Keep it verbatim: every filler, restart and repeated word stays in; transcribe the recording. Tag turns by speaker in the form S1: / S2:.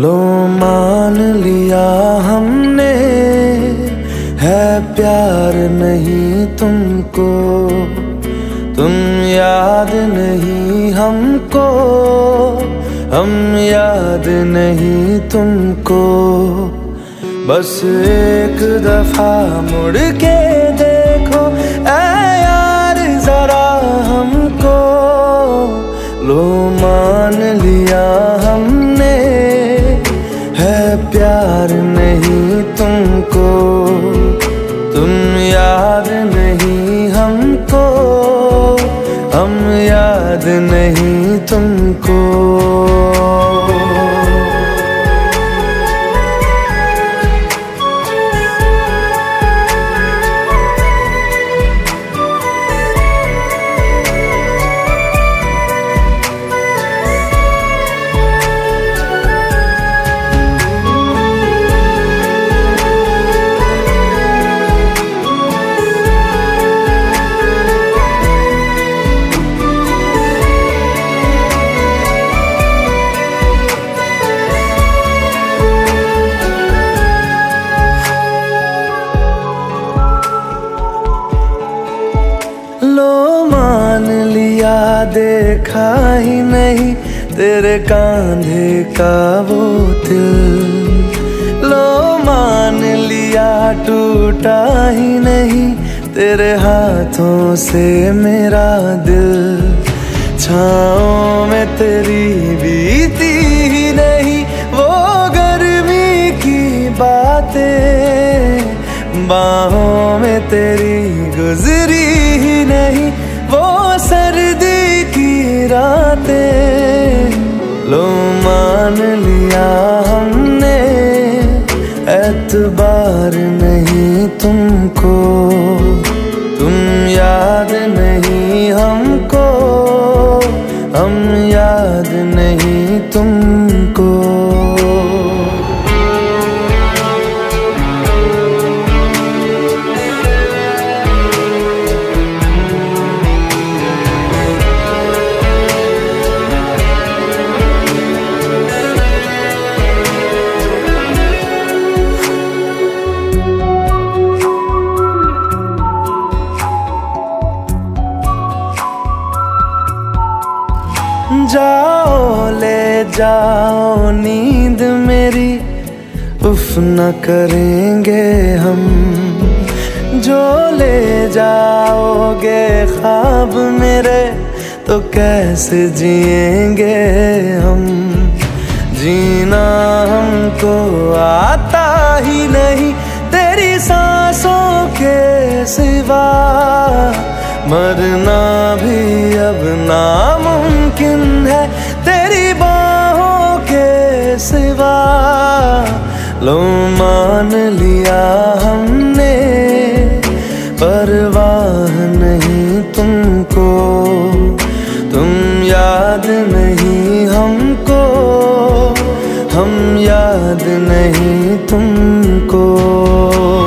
S1: लो मान लिया हमने, है प्यार नहीं तुमको, तुम याद नहीं हमको, हम याद नहीं तुमको। बस एक दफा मुड़ के देखो ऐ यार जरा हमको, लो मान लिया हमने, है प्यार नहीं तुमको, तुम याद नहीं हमको, हम याद नहीं तुमको। लो मान लिया देखा ही नहीं तेरे कांधे का वो दिल, लो मान लिया टूटा ही नहीं तेरे हाथों से मेरा दिल। छाँव में तेरी बीती ही नहीं वो गर्मी की बातें, बाहों में तेरी गुजरी ही नहीं वो सर्दी की रातें। लो मान लिया हमने, एतबार नहीं तुमको, तुम याद नहीं हमको, हम याद नहीं तुमको। जाओ ले जाओ नींद मेरी, उफ न करेंगे हम, जो ले जाओगे ख्वाब मेरे तो कैसे जिएंगे हम। जीना हमको आता ही नहीं तेरी सांसों के सिवा, मरना भी अब नामुमकिन है तेरी बाहों के सिवा। लो मान लिया हमने, परवाह नहीं तुमको, तुम याद नहीं हमको, हम याद नहीं तुमको।